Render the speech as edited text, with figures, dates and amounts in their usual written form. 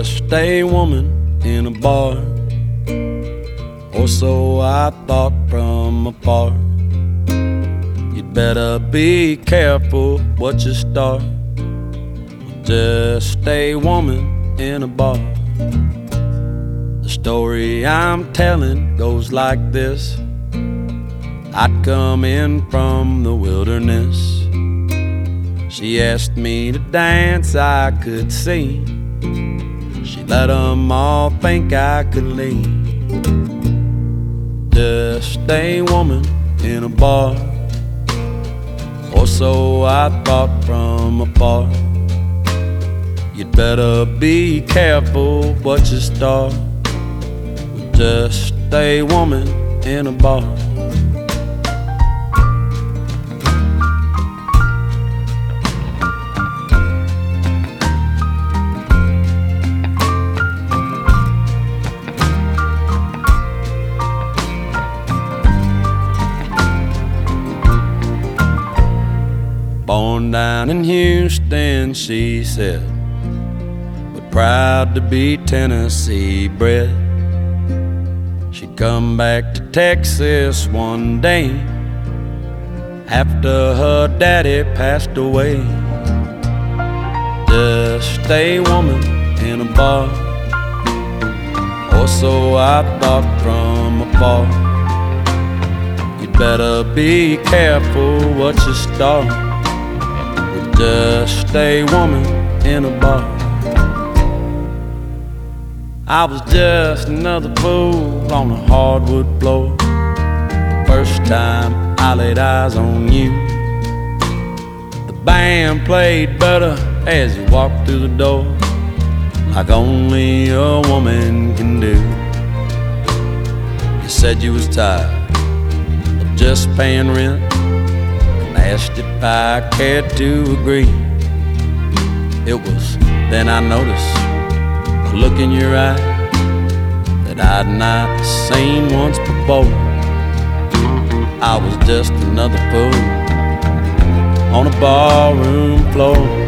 Just a woman in a bar, or so I thought from afar. You'd better be careful what you start. Just a woman in a bar. The story I'm telling goes like this. I'd come in from the wilderness. She asked me to dance, I could see. She let 'em all think I could leave. Just a woman in a bar, or so I thought from afar. You'd better be careful what you start with just a woman in a bar. Born down in Houston, she said, but proud to be Tennessee bred. She'd come back to Texas one day after her daddy passed away. Just a woman in a bar, or so I thought from afar. You'd better be careful what you start. Just a woman in a bar. I was just another fool on a hardwood floor. First time I laid eyes on you. The band played better as you walked through the door, like only a woman can do. You said you was tired of just paying rent, asked if I cared to agree. It was then I noticed a look in your eye that I'd not seen once before. I was just another fool on a barroom floor.